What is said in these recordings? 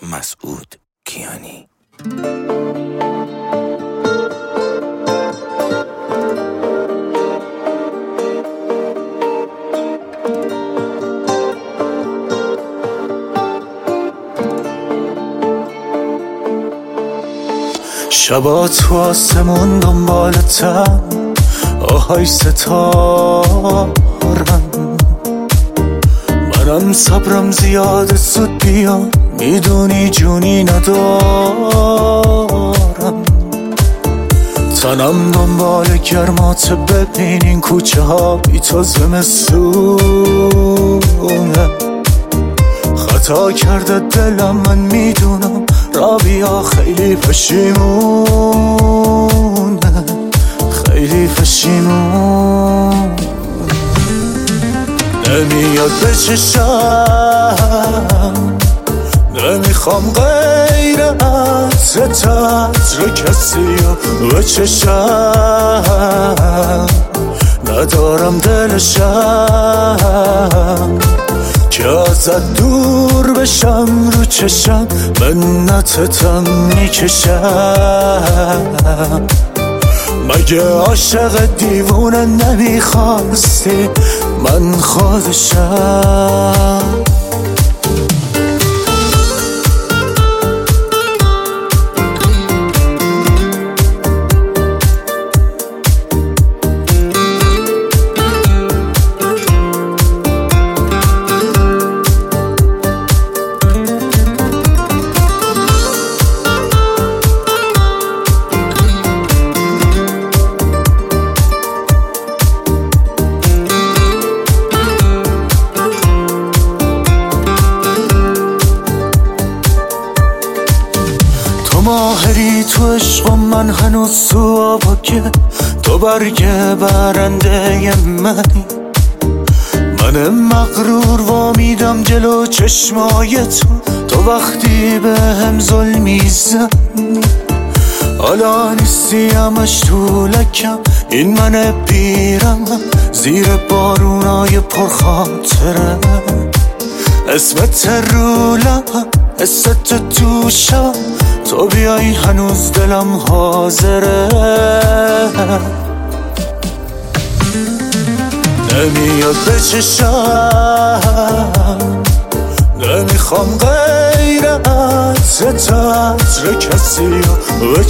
مسعود کیانی. شبا تو آسمون دنبالتم، آهای ستارم، منم صبرم زیاده زود بیام، میدونی جونی ندارم. تنم دنبال گرمات، ببین این کوچه ها بی تو زمستونه. خطا کرده دلم، من میدونم، رابیا خیلی پشیمونه، خیلی پشیمون. نمیاد به چشم، نمیخوام غیر از تطر کسی رو به چشم، ندارم دلشم که ازت دور بشم. رو چشم منتتم میکشم، مگه عاشق دیوونه نمیخواستی من خودشم. ماهری تو عشق و من هنوز تو آبا، که تو برگ برنده منی. من مغرور وامیدم جلو چشمای تو وقتی به هم ظلم میزنی. حالا نیستی همش تو لکم، این من پیرم زیر بارونای پرخاطره. اسمت رو لبم، حست تو شبم، تو بیایی هنوز دلم حاضره. نمیاد به چشم، نمیخوام غیر از تطر کسی رو به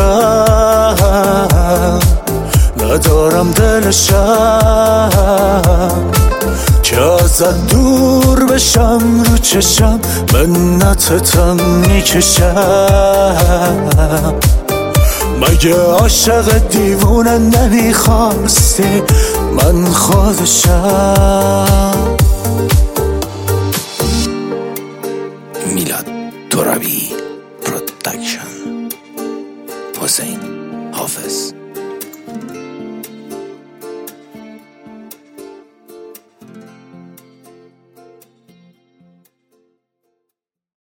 چشم، ندارم دلشم که ازت دور بشم. رو چشم منتتم میکشم، مگه عاشق دیوونه نمیخواستی من خودشم. میلاد ترابی پروداکشن، حسین حافظ.